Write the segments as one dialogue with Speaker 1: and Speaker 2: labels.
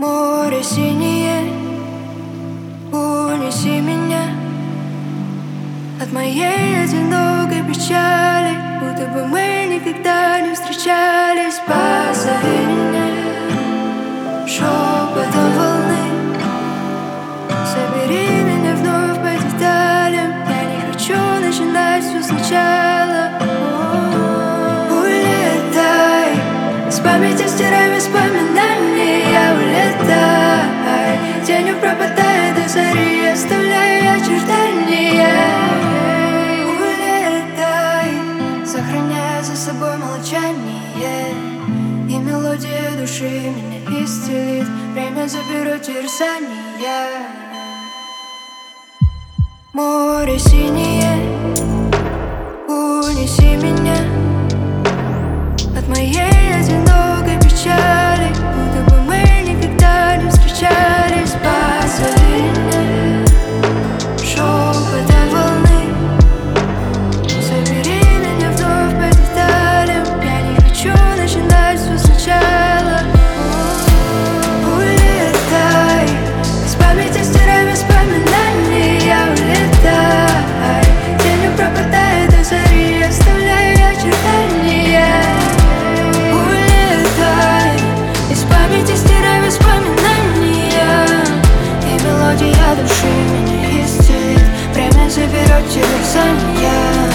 Speaker 1: Море синее, унеси меня от моей одинокой печали, будто бы мы никогда не встречались. Позови меня шепотом волны, собери меня вновь по деталям. Я не хочу начинать все сначала. Улетай, с памяти стирай воспоминания. Улетай, тенью пропадая до зари, оставляя очертания. Улетай, сохраняя за собой молчание, и мелодия души меня исцелит. Время заберет терзания. Море синее, унеси меня от моей одинокой печали, будто бы мы никогда не встречались. Позови меня шепотом волны, собери меня вновь по деталям. Я не хочу начинать все сначала. Улетай, с памяти стирай воспоминания. Улетай, тенью пропадая до зари, оставляя очертания. Улетай, из памяти стирай воспоминания, и мелодия души меня исцелит. Время заберет терзания.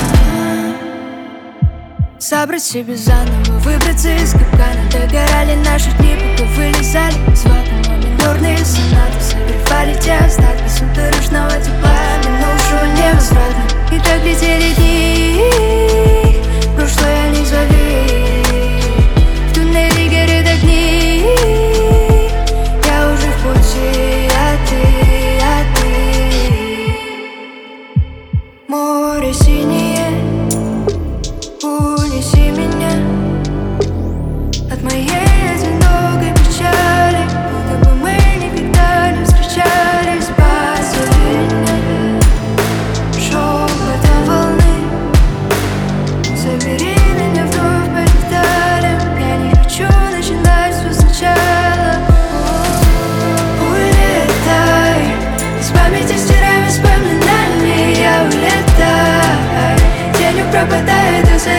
Speaker 1: Собрать себе заново, выбраться из капкана. Догорали наши дни, пока вылезали из вакуума. Минорные сонаты согревали те остатки судорожного тепла, минувшего невозвратно. И так летели дни, прошлое не зови. В туннеле горят огни, я уже в пути, а ты. Море синее, унеси меня от моей одинокой печали, будто бы мы никогда не встречались. Позови меня шепотом волны, собери меня вновь по деталям. Я не хочу начинать все сначала. Улетай, с памяти стирай воспоминания. Улетай, тенью пропадая до зари.